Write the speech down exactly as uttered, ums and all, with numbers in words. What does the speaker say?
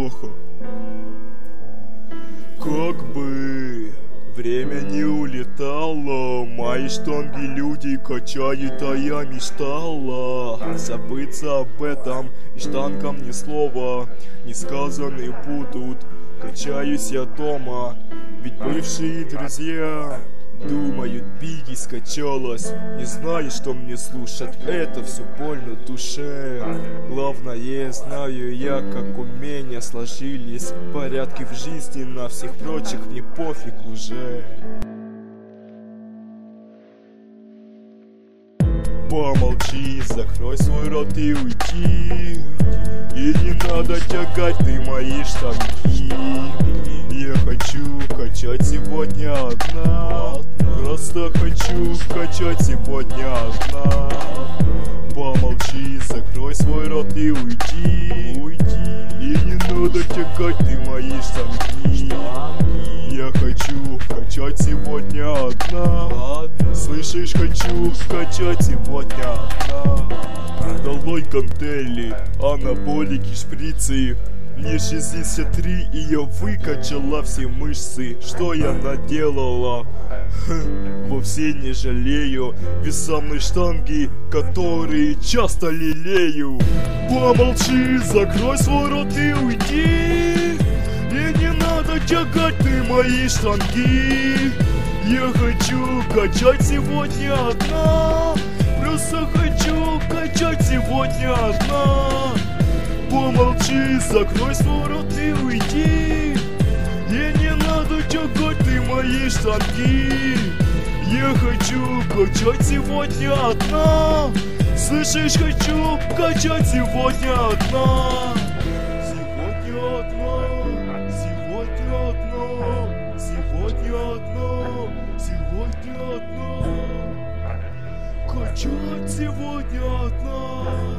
плохо. Как бы время не улетало, мои штанги люди качают, а я мечтала забыться об этом, и штангам ни слова не сказаны будут. Качаюсь я дома, ведь бывшие друзья думают, Биги скачалась. Не знаю, что мне слушать, это все больно душе. Главное, знаю я, как у меня сложились порядки в жизни, на всех прочих мне пофиг уже. Помолчи, закрой свой рот и уйди, и не надо тягать ты мои штанги. Я хочу качать сегодня одна, просто хочу качать сегодня одна. Помолчи, закрой свой рот и уйди, уйди, и не надо тягать ты мои штанги. Я хочу качать сегодня одна, слышишь, хочу качать сегодня одна. Долой гантели, анаболики, шприцы. Мне шестьдесят три, и я выкачала все мышцы. Что я наделала? Хм, вовсе не жалею весомые штанги, которые часто лелею. Помолчи, закрой свой рот и уйди, и не надо тягать ты мои штанги. Я хочу качать сегодня одна, просто хочу качать сегодня одна. Помолчи, закрой свой рот и уйди, и не надо тягать ты мои штанги. Я хочу качать сегодня одна, слышишь, хочу качать сегодня одна. Сегодня одна, сегодня одна, сегодня одна, сегодня одна. Качать сегодня одна.